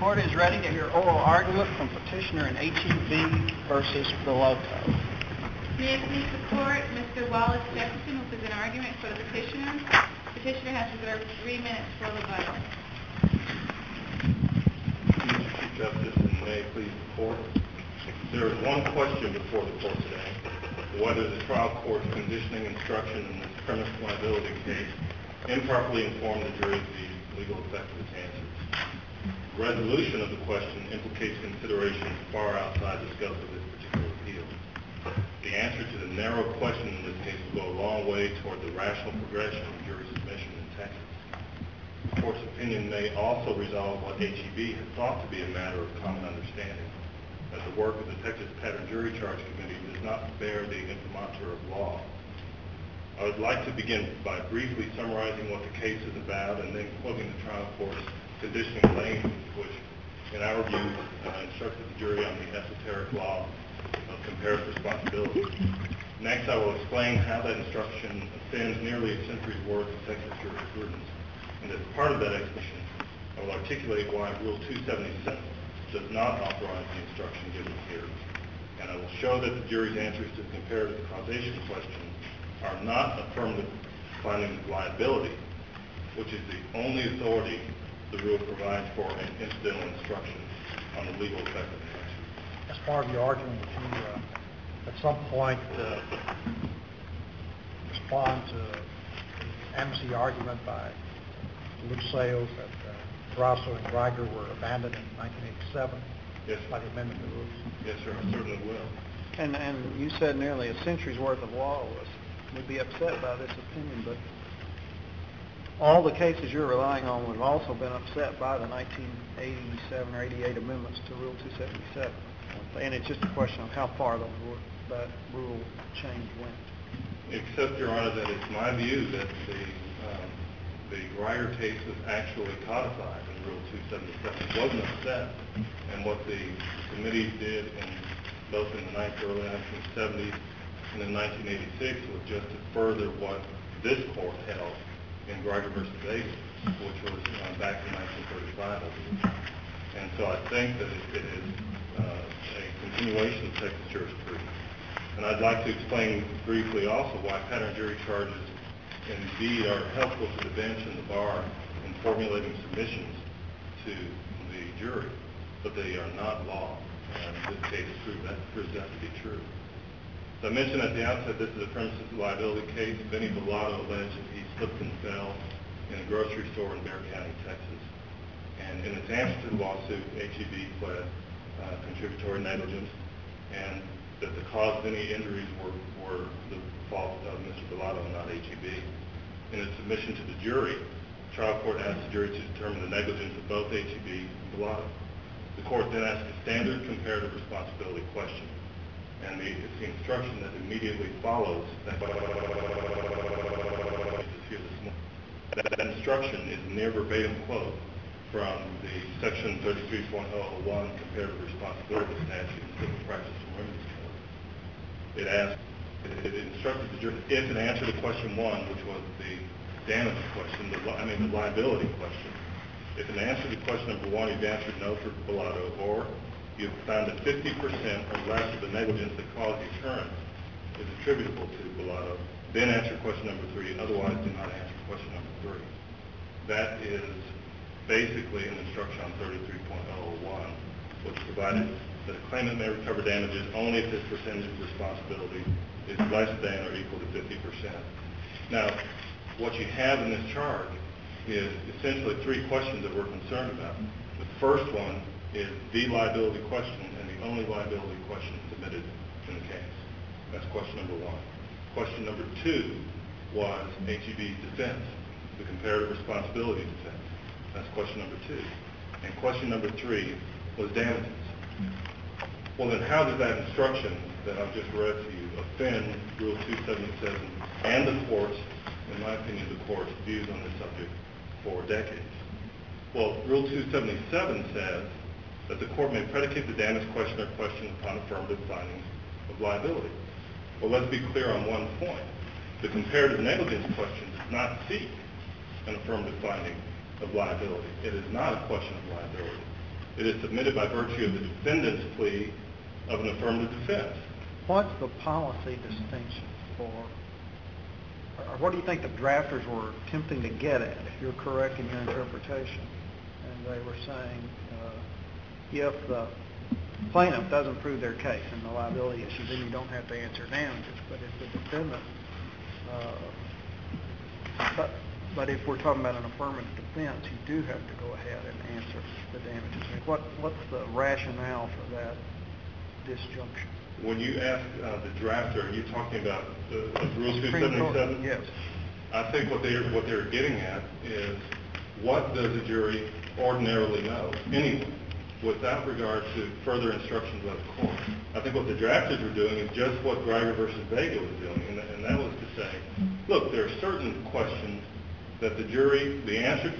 court is ready to hear oral argument from petitioner in H.E.B. versus Bellotto. May it please the court, Mr. Wallace Jefferson will present argument for the petitioner. Petitioner has reserved 3 minutes for rebuttal. Mr. Chief Justice, and may it please the court, there is one question before the court today: whether the trial court's conditioning instruction in this premise liability case improperly informed the jury of the legal effect of its answers. Resolution of the question implicates consideration far outside the scope of this particular appeal. The answer to the narrow question in this case will go a long way toward the rational progression of jury submission in Texas. The court's opinion may also resolve what H.E.B. had thought to be a matter of common understanding, that the work of the Texas Pattern Jury Charge Committee does not bear the imprimatur of law. I would like to begin by briefly summarizing what the case is about and then quoting the trial court's conditioning language, which, in our view, instructed the jury on the esoteric law of comparative responsibility. Next, I will explain how that instruction offends nearly a century's worth of Texas jurisprudence. And as part of that explanation, I will articulate why Rule 277 does not authorize the instruction given here. And I will show that the jury's answers to the comparative causation question are not affirmative findings of liability, which is the only authority the rule provides for an incidental instruction on the legal effect of the answer. As part of your argument, would you at some point respond to the amnesty argument by Luke Sales that Grasso and Greiger were abandoned in 1987 by the amendment of the rules? Yes, sir, I certainly will. And you said nearly a century's worth of law would be upset by this opinion, but all the cases you're relying on would have also been upset by the 1987 or 88 amendments to Rule 277. And it's just a question of how far that rule change went. Except, Your Honor, that it's my view that the Greiger case was actually codified in Rule 277. It wasn't upset. And what the committee did both in the early 1970s and in 1986 was just to further what this court held in Greiger v. Davis, which was back in 1935, I believe. And so I think that it is a continuation of Texas jurisprudence. And I'd like to explain briefly also why pattern jury charges indeed are helpful to the bench and the bar in formulating submissions to the jury, but they are not law. And in this case, proves that to be true. As I mentioned at the outset, this is a premises liability case. Benny Bellotto alleged that he slipped and fell in a grocery store in Bexar County, Texas. And in its answer to the lawsuit, H.E.B. pled contributory negligence, and that the cause of any injuries were the fault of Mr. Bellotto and not H.E.B. In its submission to the jury, the trial court asked the jury to determine the negligence of both H.E.B. and Bellotto. The court then asked a standard comparative responsibility question. And it's the instruction that immediately follows that. That instruction is a near verbatim quote from the Section 33.001 Comparative Responsibility Statute in Civil Practice and Remedies Code. It instructed the jury if in answer to question 1, which was the damage question, the liability question, if in answer to question number 1 you've answered no for Bellotto, or you've found that 50% or less of the negligence that caused the occurrence is attributable to Bellotto, then answer question number 3, otherwise do not answer question number 3. That is basically an instruction on 33.001, which provided that a claimant may recover damages only if his percentage of responsibility is less than or equal to 50%. Now, what you have in this charge is essentially 3 questions that we're concerned about. The first one is the liability question and the only liability question submitted in the case. That's question number 1. Question number 2 was H.E.B.'s defense, the comparative responsibility defense. That's question number 2. And question number 3 was damages. Well, then how does that instruction that I've just read to you offend Rule 277 and the court's, in my opinion, the court's views on this subject for decades? Well, Rule 277 says that the court may predicate the damage question or question upon affirmative findings of liability. Well, let's be clear on one point. The comparative negligence question does not seek an affirmative finding of liability. It is not a question of liability. It is submitted by virtue of the defendant's plea of an affirmative defense. What's the policy distinction for, or what do you think the drafters were attempting to get at, if you're correct in your interpretation? And they were saying, if the plaintiff doesn't prove their case in the liability issue, then you don't have to answer damages. But if the defendant, but if we're talking about an affirmative defense, you do have to go ahead and answer the damages. I mean, what's the rationale for that disjunction? When you ask the drafter, are you talking about Rule 277? Yes. I think what they're getting at is, what does a jury ordinarily know anyway, without regard to further instructions by the court? I think what the drafters were doing is just what Greiger versus Vega was doing, and that was to say, look, there are certain questions that the jury, the answer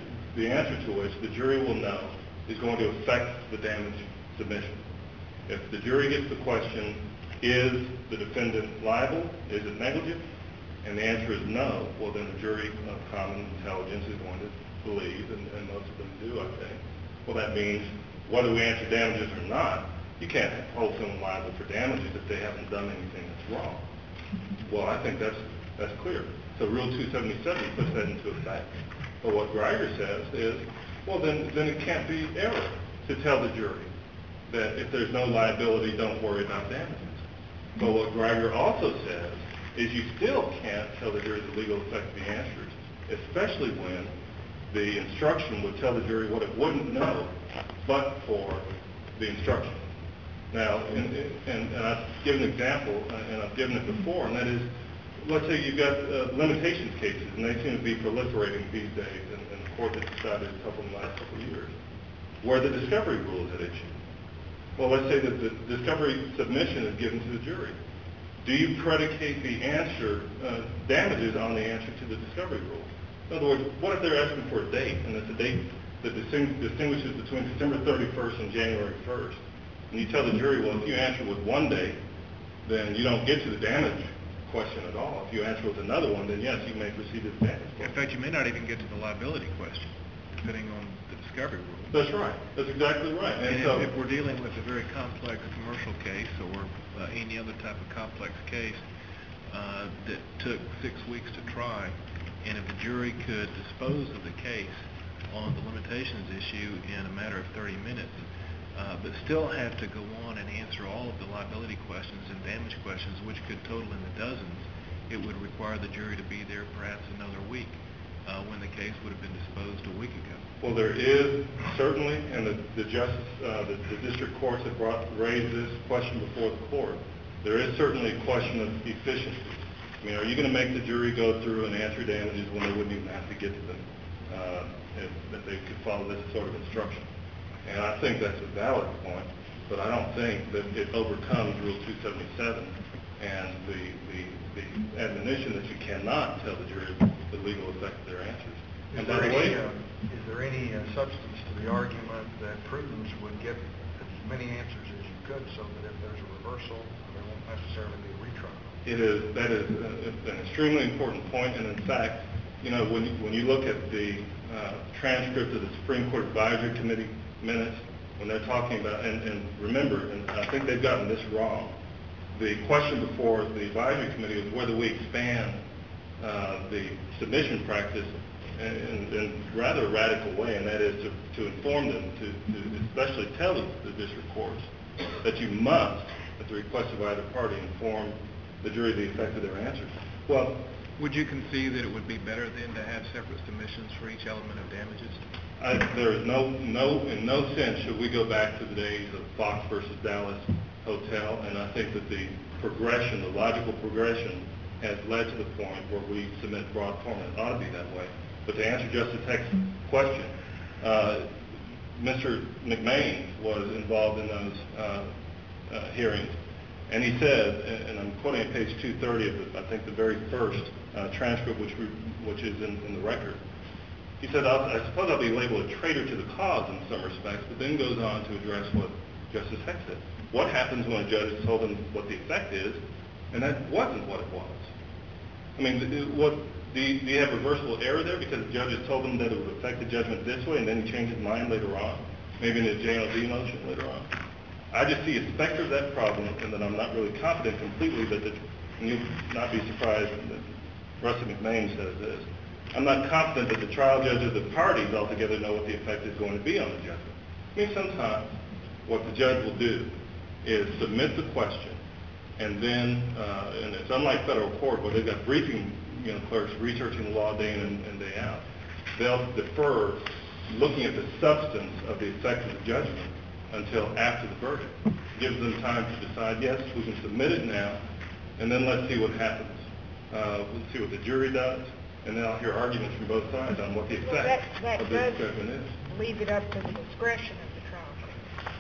to which the jury will know is going to affect the damage submission. If the jury gets the question, is the defendant liable? Is it negligent? And the answer is no. Well, then the jury of common intelligence is going to believe, and most of them do, I think. Well, that means whether we answer damages or not, you can't hold someone liable for damages if they haven't done anything that's wrong. Well, I think that's clear. So Rule 277 puts that into effect. But what Greiger says is, well, then it can't be error to tell the jury that if there's no liability, don't worry about damages. But what Greiger also says is you still can't tell the jury the legal effect of the answers, especially when the instruction would tell the jury what it wouldn't know but for the instruction. Now, and I've given an example, and I've given it before, and that is, let's say you've got limitations cases, and they seem to be proliferating these days, and the court has decided a couple in the last couple of years, where the discovery rule is at issue. Well, let's say that the discovery submission is given to the jury. Do you predicate the answer, damages on the answer to the discovery rule? In other words, what if they're asking for a date, and it's a date that distinguishes between December 31st and January 1st, and you tell the jury, well, if you answer with one date, then you don't get to the damage question at all. If you answer with another one, then yes, you may proceed to the damage question. In fact, you may not even get to the liability question, depending on the discovery rule. That's right. That's exactly right. And so if we're dealing with a very complex commercial case or any other type of complex case that took 6 weeks to try, and if the jury could dispose of the case on the limitations issue in a matter of 30 minutes, but still have to go on and answer all of the liability questions and damage questions, which could total in the dozens, it would require the jury to be there perhaps another week when the case would have been disposed a week ago. Well, there is certainly, and the district courts have raised this question before the court, there is certainly a question of efficiency. I mean, are you going to make the jury go through and answer damages when they wouldn't even have to get to them, if they could follow this sort of instruction? And I think that's a valid point, but I don't think that it overcomes Rule 277 and the admonition that you cannot tell the jury the legal effect of their answers. And by the way, is there any substance to the argument that prudence would get as many answers as you could, so that if there's a reversal, there won't necessarily be a retrial? That is an extremely important point, and in fact, you know, when you look at the transcript of the Supreme Court Advisory Committee minutes, when they're talking about, and remember, and I think they've gotten this wrong, the question before the Advisory Committee was whether we expand the submission practice in rather a radical way, and that is to inform them, to especially tell the district courts that you must, at the request of either party, inform the jury the effect of their answers. Well, would you concede that it would be better then to have separate submissions for each element of damages? There is in no sense should we go back to the days of Fox versus Dallas Hotel, and I think that the progression, the logical progression, has led to the point where we submit broad form. It ought to be that way. But to answer Justice Heck's question, Mr. McMain was involved in those hearings, and he said, and I'm quoting at page 230 of I think the very first transcript, which is in the record. He said, I suppose I'll be labeled a traitor to the cause in some respects, but then goes on to address what Justice Heck said. What happens when a judge has told them what the effect is, and that wasn't what it was? I mean, do you have reversible error there because the judge has told them that it would affect the judgment this way, and then he changed his mind later on? maybe in a JLD motion later on. I just see a specter of that problem, and that I'm not really confident completely that and you'll not be surprised that Rusty McMahon says this, I'm not confident that the trial judge or the parties altogether know what the effect is going to be on the judgment. I mean, sometimes what the judge will do is submit the question, and then, and it's unlike federal court where they've got briefing clerks researching the law day in and day out. They'll defer looking at the substance of the effect of the judgment until after the verdict. Gives them time to decide, yes, we can submit it now, and then let's see what happens. We'll see what the jury does, and then I'll hear arguments from both sides on what the effect of this judgment is. Leave it up to the discretion of the trial court.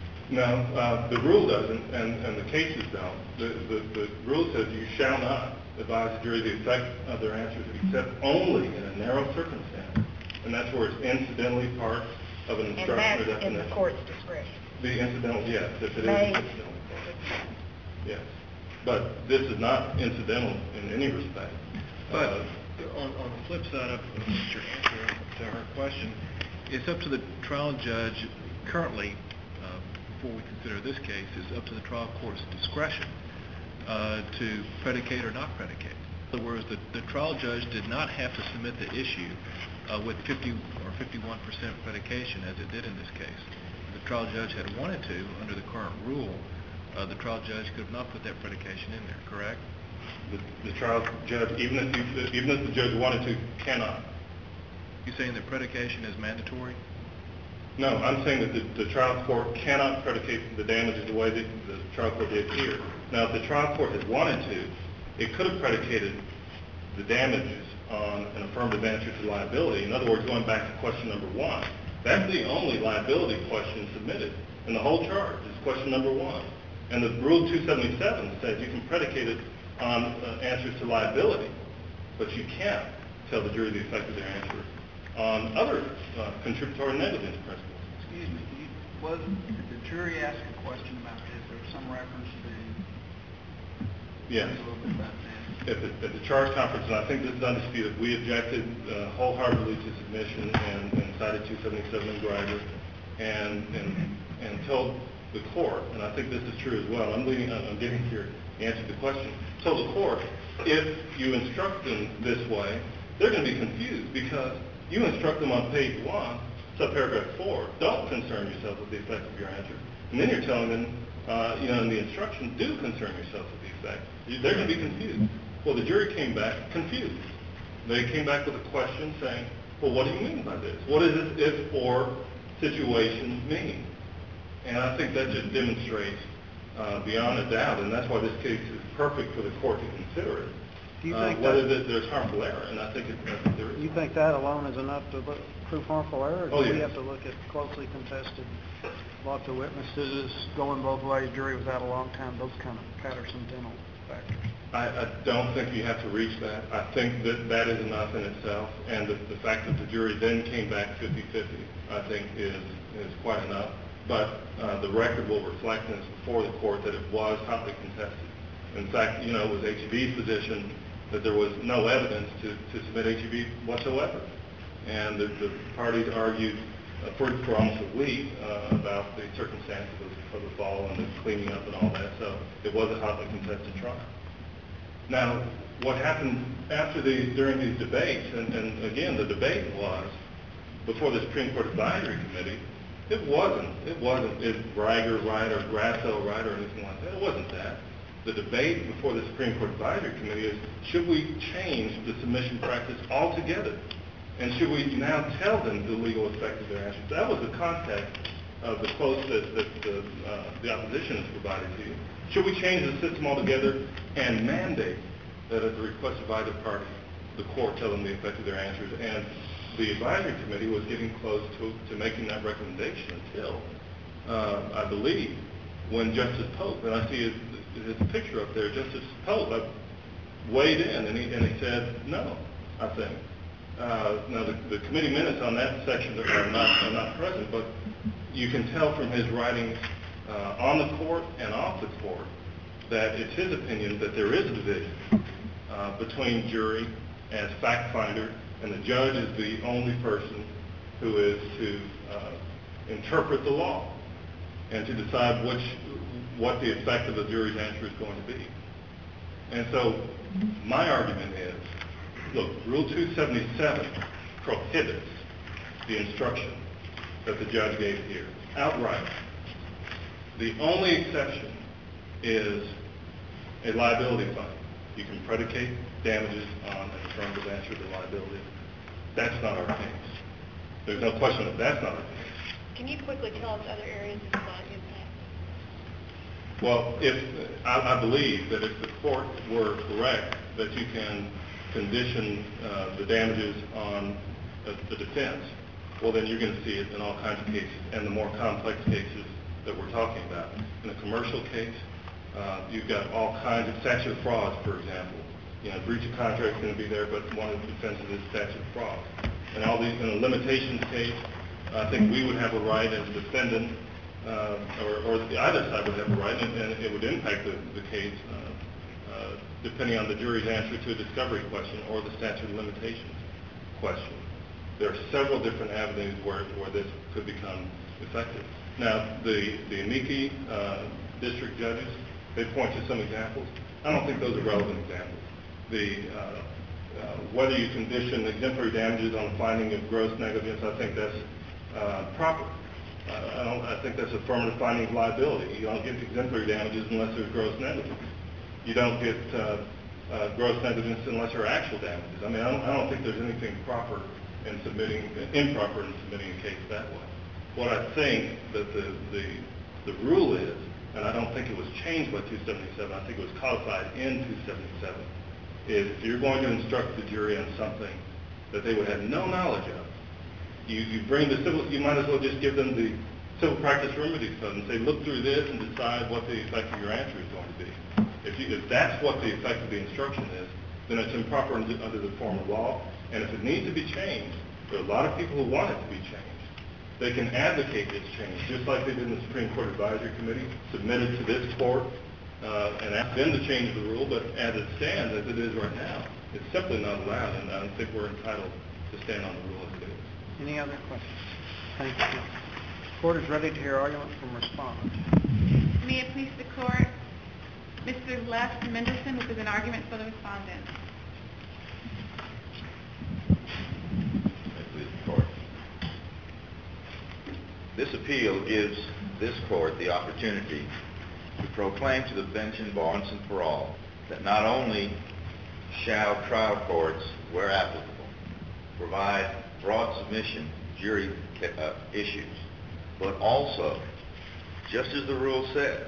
No, the rule doesn't, and the cases don't. The rule says you shall not advise the jury the effect of their answers except only in a narrow circumstance, and that's where it's incidentally part of an instruction or definition. And that's in the court's discretion. The incidental, yes, if it is incidental. Yes, but this is not incidental in any respect. But on the flip side of your answer to her question, it's up to the trial judge currently, before we consider this case, it's up to the trial court's discretion to predicate or not predicate. In other words, the trial judge did not have to submit the issue with 50 or 51% predication as it did in this case. If the trial judge had wanted to, under the current rule, the trial judge could have not put that predication in there, correct? The trial judge, even if the judge wanted to, cannot. You saying that predication is mandatory? No, I'm saying that the trial court cannot predicate the damages the way that the trial court did here. Now, if the trial court had wanted to, it could have predicated the damages on an affirmative answer to liability. In other words, going back to question number 1, that's the only liability question submitted in the whole charge is question number 1. And the Rule 277 says you can predicate it on answers to liability, but you can't tell the jury the effect of their answer on other contributory negligence principles. Excuse me, did the jury ask a question about this? There was some reference to... Yes. A little bit about that. At the charge conference, and I think this is undisputed, we objected wholeheartedly to submission and cited 277 in Greiger and told the court, and I think this is true as well, I'm getting here to answer the question, told the court, if you instruct them this way, they're going to be confused because you instruct them on page 1, subparagraph 4, don't concern yourself with the effect of your answer. And then you're telling them, in the instruction, do concern yourself with the effect. They're going to be confused. Well, the jury came back confused. They came back with a question saying, well, what do you mean by this? What does this if-or situation mean? And I think that just demonstrates beyond a doubt, and that's why this case is perfect for the court to consider it, Do you think whether there's harmful error, and I think there is. You think that alone is enough to prove harmful error? Oh, Do we yes. have to look at closely contested, lots of witnesses, going both ways, jury was out a long time, those kind of Patterson-Dental factors? I don't think you have to reach that. I think that is enough in itself, and the fact that the jury then came back 50-50, I think is quite enough. But the record will reflect this before the court that it was hotly contested. In fact, it was HEB's position that there was no evidence to submit HEB whatsoever. And the parties argued for almost a week about the circumstances of the fall and the cleaning up and all that. So it was a hotly contested trial. Now, what happened during these debates, and again, the debate was before the Supreme Court Advisory Committee. It wasn't Greiger right or Grasso right or anything like that. It wasn't that. The debate before the Supreme Court Advisory Committee is, should we change the submission practice altogether? And should we now tell them the legal effect of their answers? That was the context of the quotes that the opposition has provided to you. Should we change the system altogether and mandate that at the request of either party, the court tell them the effect of their answers? And the advisory committee was getting close to making that recommendation until, I believe, when Justice Pope, and I see his picture up there, Justice Pope weighed in and he said no, I think. Now, the committee minutes on that section are not present, but you can tell from his writings on the court and off the court that it's his opinion that there is a division between jury as fact finder, and the judge is the only person who is to interpret the law and to decide what the effect of the jury's answer is going to be. And so my argument is, look, Rule 277 prohibits the instruction that the judge gave here, outright. The only exception is a liability fine. You can predicate damages on an affirmative answer to liability. That's not our case. There's no question that that's not our case. Can you quickly tell us other areas it's not impact? Well, I believe that if the court were correct that you can condition the damages on the defense, well, then you're going to see it in all kinds of cases, and the more complex cases that we're talking about. In a commercial case, you've got all kinds of statute of frauds, for example. Breach of contract is going to be there, but one of the defenses is statute of fraud. And all these, in a limitations case, I think we would have a right as a defendant, or either side would have a right, and it would impact the case depending on the jury's answer to a discovery question or the statute of limitations question. There are several different avenues where this could become effective. Now, the amici district judges, they point to some examples. I don't think those are relevant examples. Whether you condition exemplary damages on the finding of gross negligence, I think that's proper. I think that's affirmative finding of liability. You don't get exemplary damages unless there's gross negligence. You don't get gross negligence unless there are actual damages. I mean, I don't think there's anything improper in submitting a case that way. What I think that the rule is, and I don't think it was changed by 277, I think it was codified in 277, is if you're going to instruct the jury on something that they would have no knowledge of, you bring the civil, you might as well just give them the civil practice remedies code and say, look through this and decide what the effect of your answer is going to be. If that's what the effect of the instruction is, then it's improper under the form of law. And if it needs to be changed, there are a lot of people who want it to be changed. They can advocate its change, just like they did in the Supreme Court Advisory Committee, submitted to this court, and ask them to change the rule. But as it stands, as it is right now, it's simply not allowed, and I don't think we're entitled to stand on the rule as it is. Any other questions? Thank you. The court is ready to hear argument from respondents. May it please the court, Mr. Les Mendelson will present argument for the respondent. This appeal gives this court the opportunity to proclaim to the bench in bar once and for all that not only shall trial courts, where applicable, provide broad submission jury issues, but also, just as the rule says,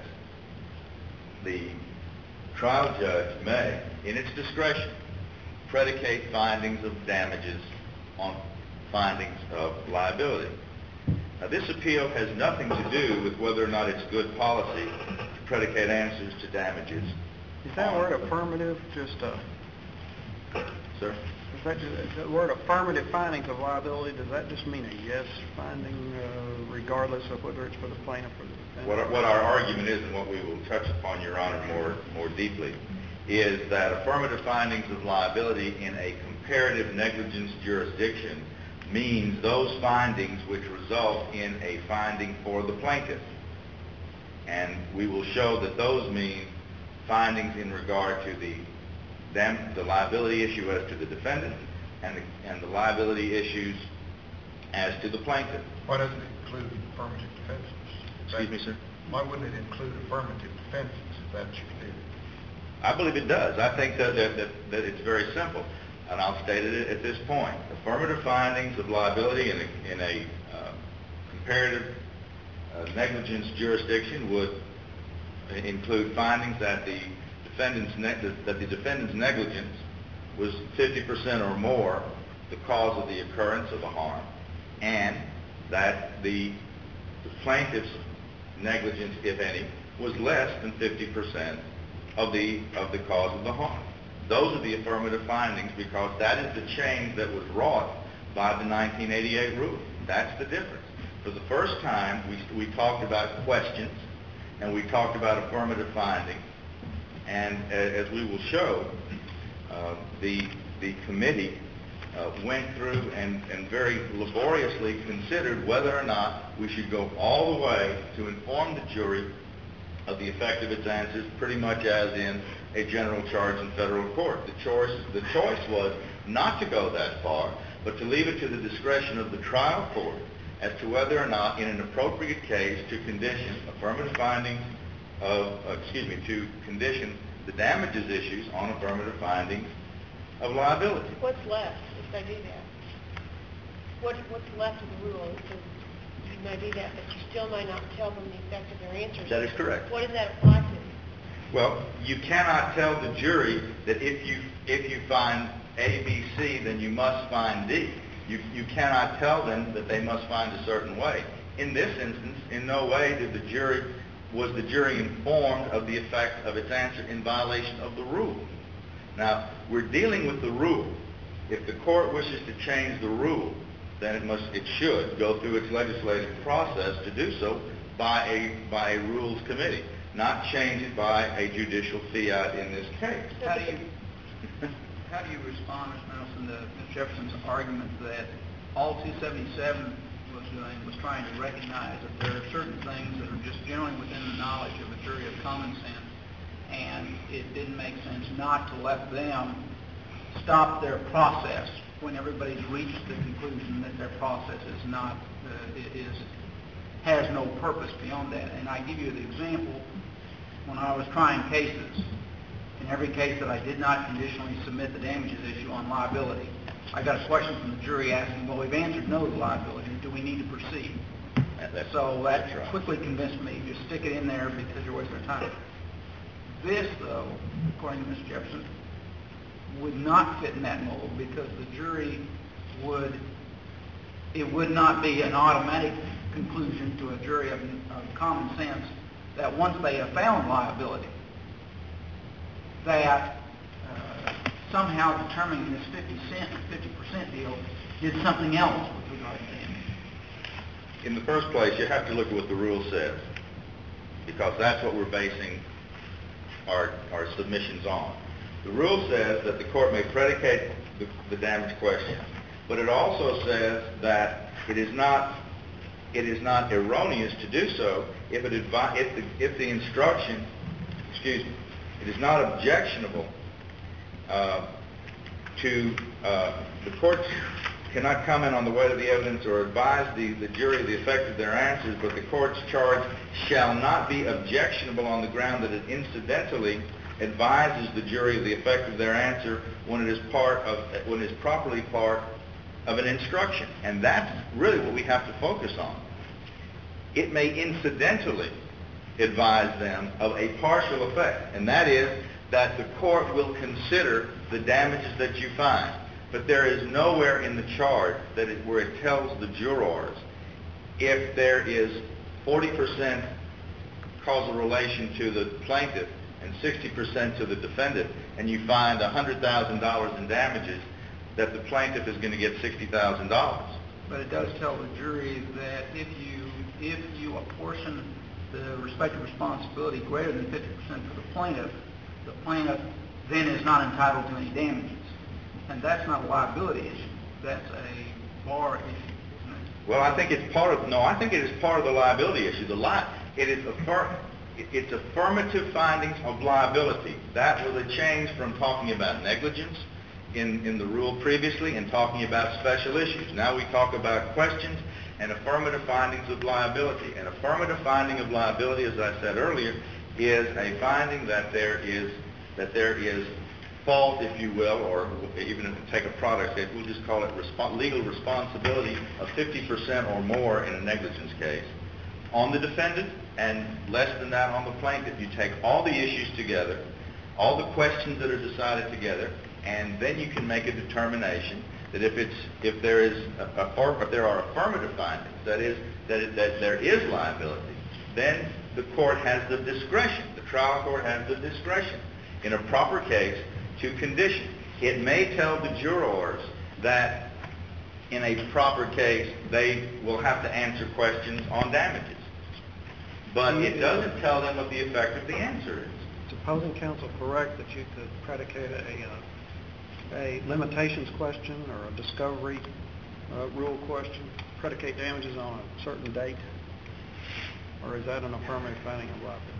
the trial judge may, in its discretion, predicate findings of damages on findings of liability. Now, this appeal has nothing to do with whether or not it's good policy to predicate answers to damages. Is that word affirmative just Sir? Is that just, the word affirmative findings of liability, does that just mean a yes finding regardless of whether it's for the plaintiff or the defendant? What our argument is, and what we will touch upon, Your Honor, more deeply, is that affirmative findings of liability in a comparative negligence jurisdiction means those findings which result in a finding for the plaintiff. And we will show that those mean findings in regard to the liability issue as to the defendant and the liability issues as to the plaintiff. Why doesn't it include affirmative defenses? Excuse me, sir? Why wouldn't it include affirmative defenses if that's your theory? I believe it does. I think that it's very simple, and I'll state it at this point. Affirmative findings of liability in a comparative negligence jurisdiction would include findings that the defendant's negligence was 50% or more the cause of the occurrence of the harm, and that the plaintiff's negligence, if any, was less than 50% of the cause of the harm. Those are the affirmative findings because that is the change that was wrought by the 1988 rule. That's the difference. For the first time, we talked about questions and we talked about affirmative findings, and as we will show, the committee went through and very laboriously considered whether or not we should go all the way to inform the jury of the effect of its answers, pretty much as in a general charge in federal court. The choice was not to go that far, but to leave it to the discretion of the trial court as to whether or not, in an appropriate case, to condition affirmative findings to condition the damages issues on affirmative findings of liability. What's left if they do that? What's left of the rule? You may do that, but you still may not tell them the effect of their answers. That is correct. What does that apply to? Well, you cannot tell the jury that if you find A, B, C, then you must find D. You cannot tell them that they must find a certain way. In this instance, in no way was the jury informed of the effect of its answer in violation of the rule. Now, we're dealing with the rule. If the court wishes to change the rule, then it should go through its legislative process to do so by a rules committee, not change it by a judicial fiat in this case. How do you respond, Ms. Nelson, to Ms. Jefferson's argument that all 277 was doing was trying to recognize that there are certain things that are just generally within the knowledge of a jury of common sense, and it didn't make sense not to let them stop their process when everybody's reached the conclusion that their process is not has no purpose beyond that. And I give you the example when I was trying cases. In every case that I did not conditionally submit the damages issue on liability, I got a question from the jury asking, well, we've answered no to liability. Do we need to proceed? So that quickly convinced me, just stick it in there because you're wasting your time. This, though, according to Ms. Jefferson, would not fit in that mold because the jury it would not be an automatic conclusion to a jury of common sense that once they have found liability, that somehow determining this 50% deal did something else with regard to damage. In the first place, you have to look at what the rule says, because that's what we're basing our submissions on. The rule says that the court may predicate the damage question, but it also says that it is not erroneous to do so if the instruction, it is not objectionable the courts cannot comment on the weight of the evidence or advise the jury of the effect of their answers, but the court's charge shall not be objectionable on the ground that it incidentally advises the jury of the effect of their answer when it is properly part of an instruction. And that's really what we have to focus on. It may incidentally advise them of a partial effect, and that is that the court will consider the damages that you find. But there is nowhere in the charge where it tells the jurors if there is 40% causal relation to the plaintiff and 60% to the defendant, and you find $100,000 in damages, that the plaintiff is going to get $60,000. But it does tell the jury that if you apportion the respective responsibility greater than 50% for the plaintiff then is not entitled to any damages. And that's not a liability issue. That's a bar issue, isn't it? Well, I think it's part of the liability issue. It's affirmative findings of liability. That was a change from talking about negligence in the rule previously and talking about special issues. Now we talk about questions and affirmative findings of liability. An affirmative finding of liability, as I said earlier, is a finding that there is fault, if you will, or even if you take a product case, we'll just call it legal responsibility of 50% or more in a negligence case on the defendant, and less than that on the plaintiff. You take all the issues together, all the questions that are decided together, and then you can make a determination that if there are affirmative findings, that there is liability, then the court has the discretion, the trial court has the discretion in a proper case to condition. It may tell the jurors that in a proper case they will have to answer questions on damages, but it doesn't tell them what the effect of the answer is. Is opposing counsel correct that you could predicate a limitations question or a discovery rule question, predicate damages on a certain date? Or is that an affirmative finding of liability?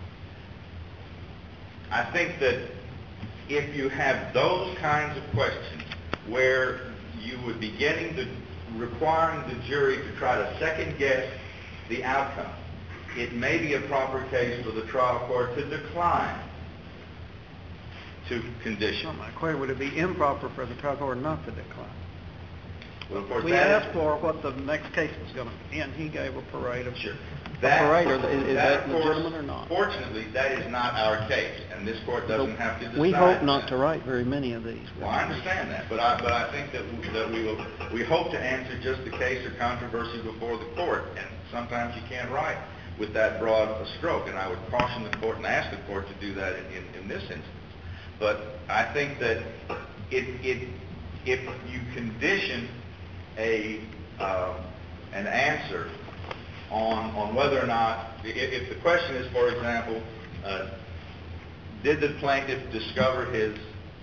I think that if you have those kinds of questions where you would be requiring the jury to try to second guess the outcome, it may be a proper case for the trial court to decline to condition. Well, my question, would it be improper for the trial court not to decline? Well, of course, we asked for what the next case was going to be, and he gave a parade of... Sure. Is that legitimate or not? Fortunately, that is not our case, and this court doesn't have to decide. We hope not to write very many of these. Well, I understand that, but I think that we hope to answer just the case or controversy before the court, and sometimes you can't write with that broad a stroke, and I would caution the court and ask the court to do that in this instance. But I think that if you condition an answer on whether or not, if the question is, for example, did the plaintiff discover his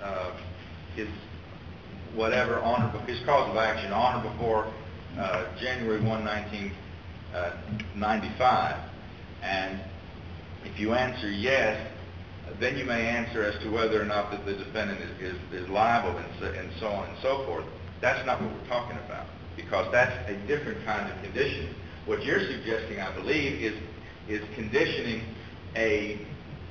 cause of action on or before January 1, 1995, and if you answer yes, then you may answer as to whether or not that the defendant is liable and so on and so forth. That's not what we're talking about, because that's a different kind of conditioning. What you're suggesting, I believe, is conditioning an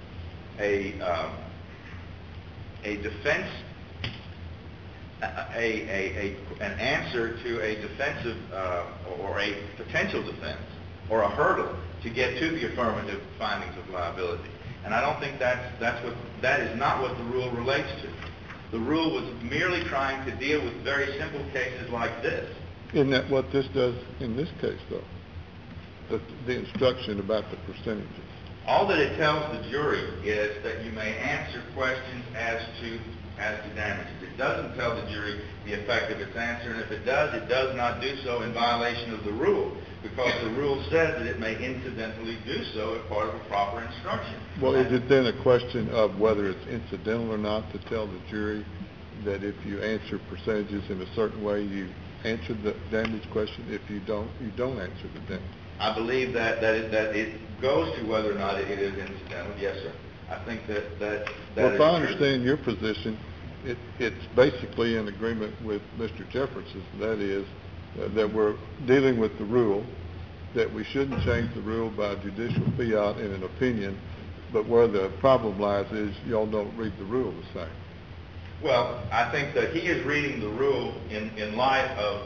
answer to a defensive or a potential defense or a hurdle to get to the affirmative findings of liability. And I don't think that is not what the rule relates to. The rule was merely trying to deal with very simple cases like this. Isn't that what this does in this case, though? The instruction about the percentages. All that it tells the jury is that you may answer questions as to damages. It doesn't tell the jury the effect of its answer, and if it does not do so in violation of the rule, because the rule says that it may incidentally do so as part of a proper instruction. Well, is it then a question of whether it's incidental or not to tell the jury that if you answer percentages in a certain way, you answer the damage question? If you don't answer the damage. I believe that it goes to whether or not it is incidental. Yes, sir. I think that well, if I understand your position, it's basically in agreement with Mr. Jefferson's. That is, that we're dealing with the rule, that we shouldn't change the rule by judicial fiat in an opinion, but where the problem lies is y'all don't read the rule the same. Well, I think that he is reading the rule in light of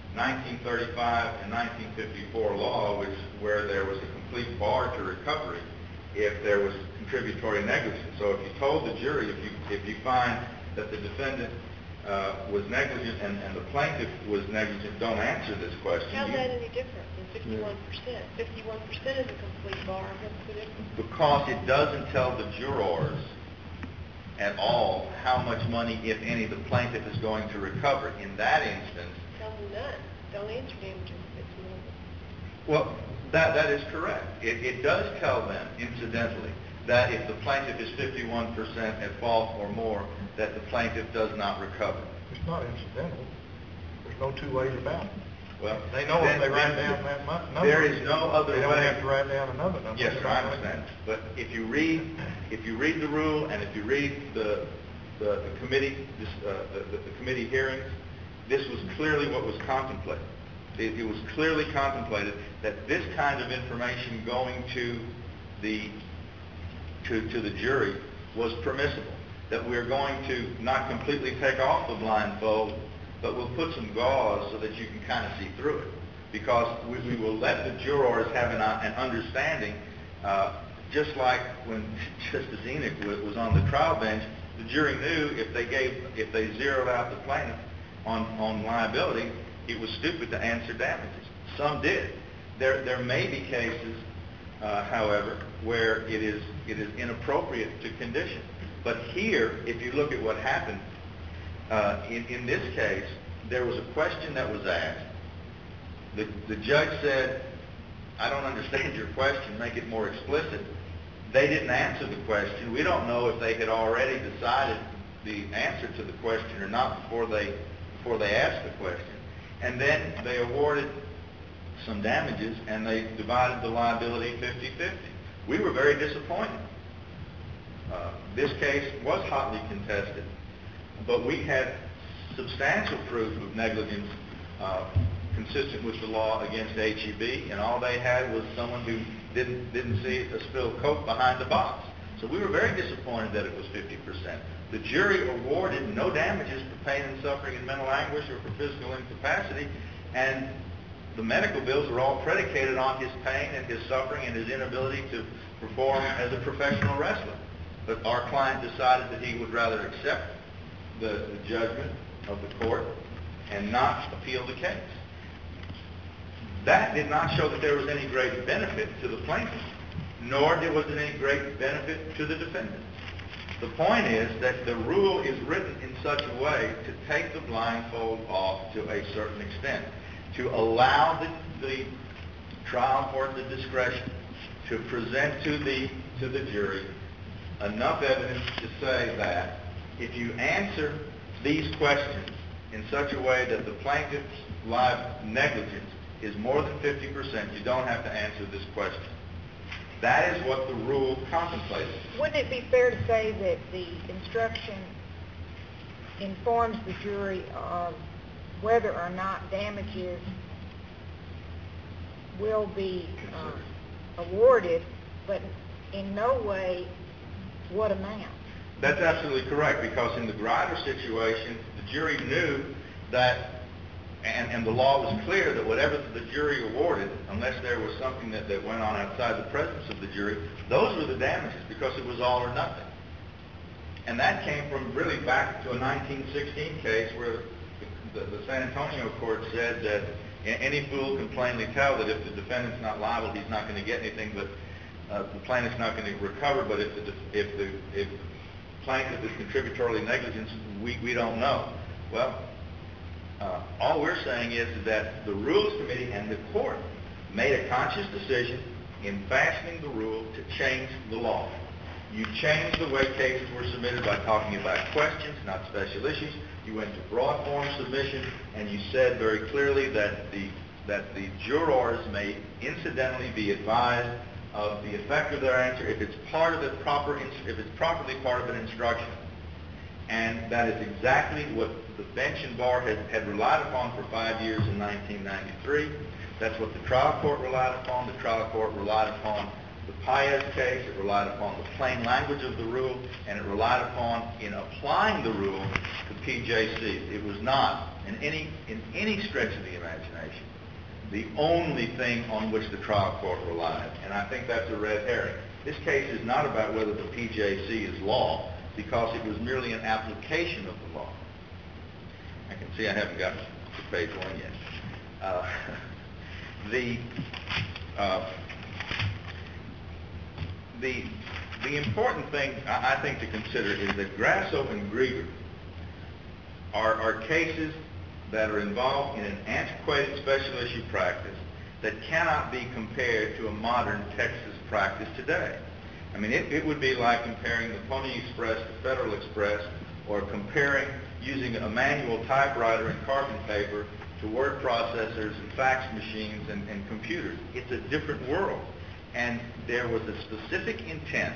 1935 and 1954 law, where there was a complete bar to recovery if there was contributory negligence. So if you told the jury, if you find that the defendant was negligent and the plaintiff was negligent, don't answer this question. How's that any different than 51%? 51% is a complete bar. What's the difference? Because it doesn't tell the jurors at all how much money, if any, the plaintiff is going to recover. In that instance... Tell them none. Don't answer damages if it's more. Well, that is correct. It does tell them, incidentally, that if the plaintiff is 51% at fault or more, that the plaintiff does not recover. It's not incidental. There's no two ways about it. Well, they know if they write down that number. There is no other way. They don't have to write down another number. Yes, sir, I understand. But if you read the rule and if you read the committee hearings, this was clearly what was contemplated. It was clearly contemplated that this kind of information going to the jury was permissible. That we're going to not completely take off the blindfold, but we'll put some gauze so that you can kind of see through it. Because we will let the jurors have an understanding, just like when Justice Enoch was on the trial bench, the jury knew if they zeroed out the plaintiff on liability, it was stupid to answer damages. Some did. There may be cases, however, where it is inappropriate to condition. But here, if you look at what happened, in this case, there was a question that was asked. The judge said, I don't understand your question, make it more explicit. They didn't answer the question. We don't know if they had already decided the answer to the question or not before they asked the question, and then they awarded some damages and they divided the liability 50-50. We were very disappointed. This case was hotly contested, but we had substantial proof of negligence consistent with the law against HEB, and all they had was someone who didn't see a spilled Coke behind the box. So we were very disappointed that it was 50%. The jury awarded no damages for pain and suffering and mental anguish or for physical incapacity, and the medical bills were all predicated on his pain and his suffering and his inability to perform as a professional wrestler. But our client decided that he would rather accept the judgment of the court and not appeal the case. That did not show that there was any great benefit to the plaintiff, nor was there any great benefit to the defendant. The point is that the rule is written in such a way to take the blindfold off to a certain extent, to allow the trial court the discretion to present to the jury enough evidence to say that if you answer these questions in such a way that the plaintiff's negligence is more than 50%, you don't have to answer this question. That is what the rule contemplates. Wouldn't it be fair to say that the instruction informs the jury of whether or not damages will be awarded, but in no way what amount? That's absolutely correct, because in the Grider situation, the jury knew that, and the law was clear that whatever the jury awarded, unless there was something that went on outside the presence of the jury, those were the damages, because it was all or nothing. And that came from really back to a 1916 case where the San Antonio court said that any fool can plainly tell that if the defendant's not liable, he's not going to get anything, but the plaintiff's not going to recover. But if the plaintiff is contributory negligence, we don't know. Well, all we're saying is that the Rules Committee and the court made a conscious decision in fashioning the rule to change the law. You changed the way cases were submitted by talking about questions, not special issues. You went to broad form submission, and you said very clearly that the jurors may incidentally be advised of the effect of their answer if it's properly part of an instruction. And that is exactly what the bench and bar had relied upon for 5 years in 1993. That's what the trial court relied upon. The trial court relied upon the Paez case. It relied upon the plain language of the rule, and it relied upon, in applying the rule, to PJC. It was not, in any stretch of the imagination, the only thing on which the trial court relied. And I think that's a red herring. This case is not about whether the PJC is law, because it was merely an application of the law. I can see I haven't gotten to page 1 yet. The important thing, I think, to consider is that Grasso and Grieger are cases that are involved in an antiquated special issue practice that cannot be compared to a modern Texas practice today. I mean, it would be like comparing the Pony Express to Federal Express, or comparing using a manual typewriter and carbon paper to word processors and fax machines and computers. It's a different world. And there was a specific intent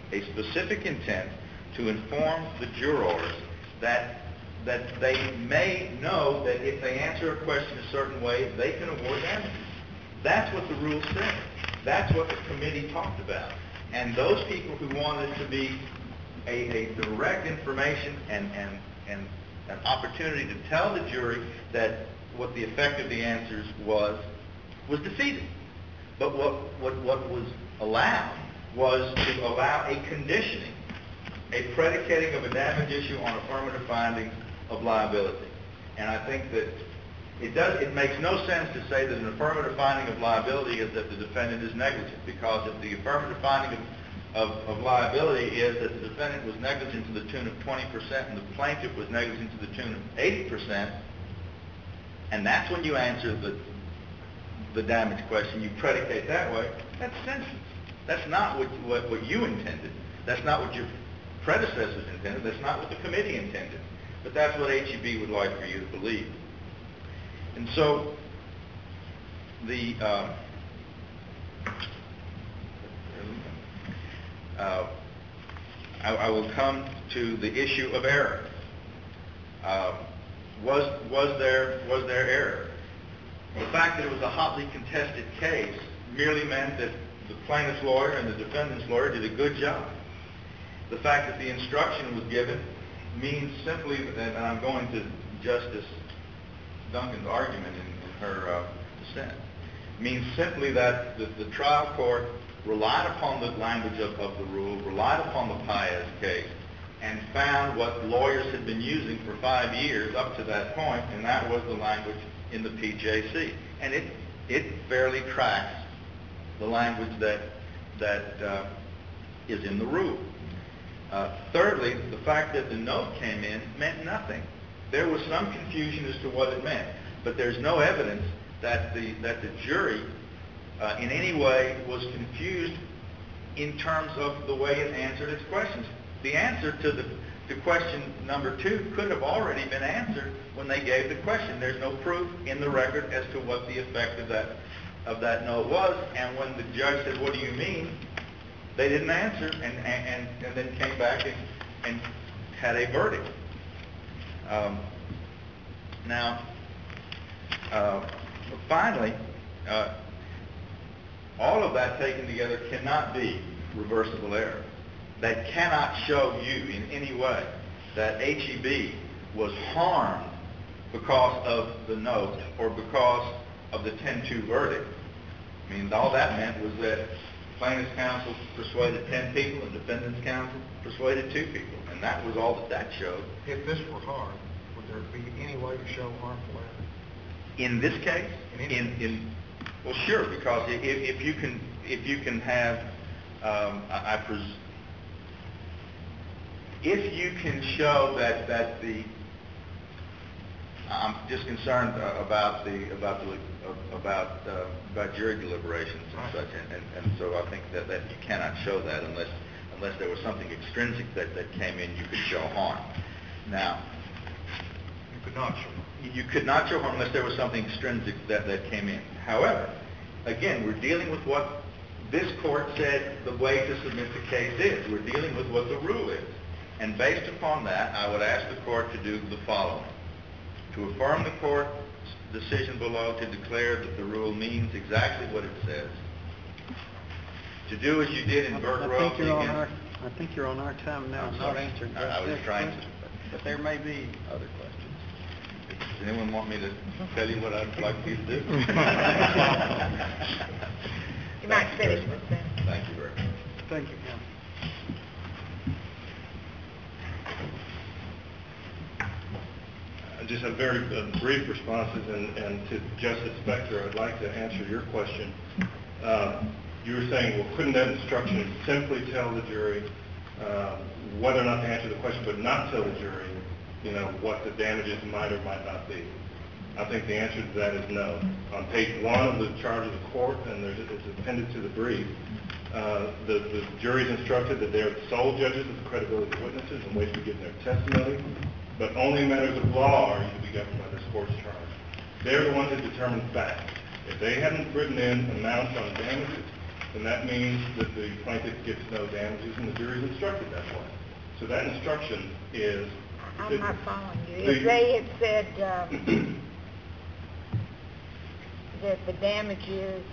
to inform the jurors that they may know that if they answer a question a certain way, they can award damages. That's what the rule said. That's what the committee talked about. And those people who wanted to be a direct information and an opportunity to tell the jury that what the effect of the answers was defeated. But what was allowed was to allow a conditioning, a predicating of a damage issue on affirmative findings of liability. And I think that it makes no sense to say that an affirmative finding of liability is that the defendant is negligent, because if the affirmative finding of liability is that the defendant was negligent to the tune of 20% and the plaintiff was negligent to the tune of 80%, and that's when you answer the damage question, you predicate that way, that's senseless. That's not what you intended. That's not what your predecessors intended. That's not what the committee intended. But that's what HEB would like for you to believe. And so, I will come to the issue of error. Was there error? The fact that it was a hotly contested case merely meant that the plaintiff's lawyer and the defendant's lawyer did a good job. The fact that the instruction was given means simply, and I'm going to Justice Duncan's argument in her dissent, means simply that the trial court relied upon the language of the rule, relied upon the Paez case, and found what lawyers had been using for 5 years up to that point, and that was the language in the PJC. And it fairly tracks the language that is in the rule. Thirdly, the fact that the note came in meant nothing. There was some confusion as to what it meant, but there's no evidence that the jury in any way was confused in terms of the way it answered its questions. The answer to question number 2 could have already been answered when they gave the question. There's no proof in the record as to what the effect of that note was, and when the judge said, "What do you mean?" they didn't answer, and then came back and had a verdict. Finally, all of that taken together cannot be reversible error. That cannot show you in any way that HEB was harmed because of the note or because of the 10-2 verdict. I mean, all that meant was that plaintiff's counsel persuaded 10 people and defendant's counsel persuaded 2 people, and that was all that showed. If this were harm, would there be any way to show harmful error? In this case, well, sure, because if you can have, if you can show that the, I'm just concerned about jury deliberations and such, and so I think that you cannot show that unless there was something extrinsic that came in, you could show harm. Now, you could not show harm. You could not show harm unless there was something extrinsic that came in. However, again, we're dealing with what this court said the way to submit the case is. We're dealing with what the rule is. And based upon that, I would ask the court to do the following. To affirm the court's decision below to declare that the rule means exactly what it says. To do as you did in Burke Royalty against... I think you're on our time now. I'm sorry. Answering I was trying to... But there may be other questions. Does anyone want me to tell you what I'd like you to do? You might finish with that. Thank you very much. Thank you, Counsel. I just have very brief responses, and to Justice Spector, I'd like to answer your question. You were saying, well, couldn't that instruction simply tell the jury whether or not to answer the question, but not tell the jury, what the damages might or might not be? I think the answer to that is no. On page 1 of the charge of the court, and it's appended to the brief, the jury is instructed that they are the sole judges of the credibility of witnesses and wait to give their testimony, but only matters of law are to be governed by this court's charge. They're the ones that determine facts. If they haven't written in amounts on damages, then that means that the plaintiff gets no damages, and the jury is instructed that way. So that instruction is... I'm not following you. If they had said that the damages,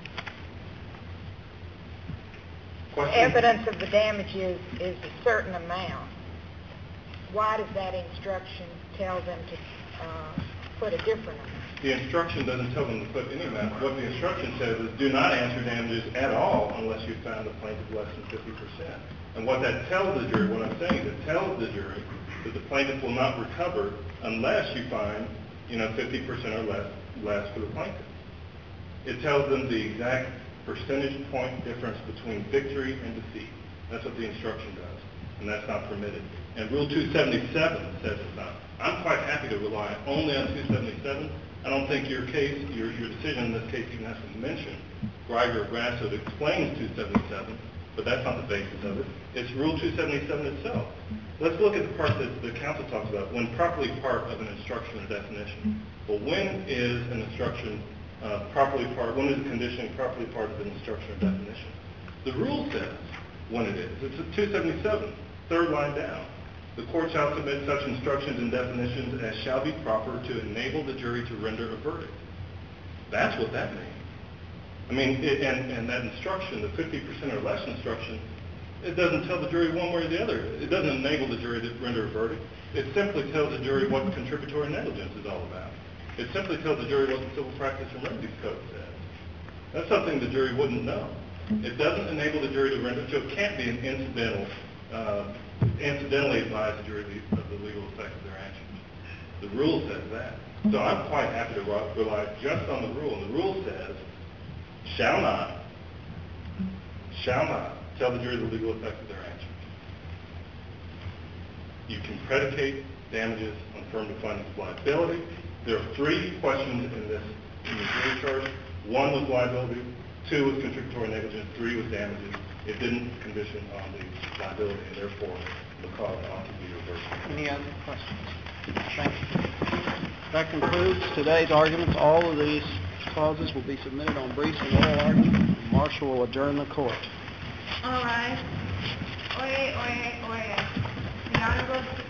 evidence of the damages is a certain amount, why does that instruction tell them to put a different amount? The instruction doesn't tell them to put any amount. What the instruction says is do not answer damages at all unless you found the plaintiff less than 50%. And what that tells the jury, what I'm saying is it tells the jury that the plaintiff will not recover unless you find, 50% or less for the plaintiff. It tells them the exact percentage point difference between victory and defeat. That's what the instruction does, and that's not permitted. And Rule 277 says it's not. I'm quite happy to rely only on 277. I don't think your case, your decision in this case even has to mention Greiger or Grasso that explains 277. but that's not the basis of it. It's Rule 277 itself. Let's look at the part that the council talks about, when properly part of an instruction or definition. Well, when is an instruction when is a condition properly part of an instruction or definition? The rule says when it is. It's at 277, third line down. The court shall submit such instructions and definitions as shall be proper to enable the jury to render a verdict. That's what that means. I mean, and that instruction, the 50% or less instruction, it doesn't tell the jury one way or the other. It doesn't enable the jury to render a verdict. It simply tells the jury what contributory negligence is all about. It simply tells the jury what the Civil Practice and Remedies Code says. That's something the jury wouldn't know. It doesn't enable the jury to render, so it can't be an incidentally advise the jury of the legal effect of their actions. The rule says that. So I'm quite happy to rely just on the rule. And the rule says, shall not tell the jury the legal effect of their actions. You can predicate damages on affirmative findings of liability. There are 3 questions in the jury charge. 1 was liability, 2 was contributory negligence, 3 was damages. It didn't condition on the liability, and therefore the cause ought to be reversed. Any other questions? Thank you. That concludes today's arguments. All of these clauses will be submitted on briefs and oral argument. Marshal will adjourn the court. All rise. Oyez, oyez, oyez. The Honorable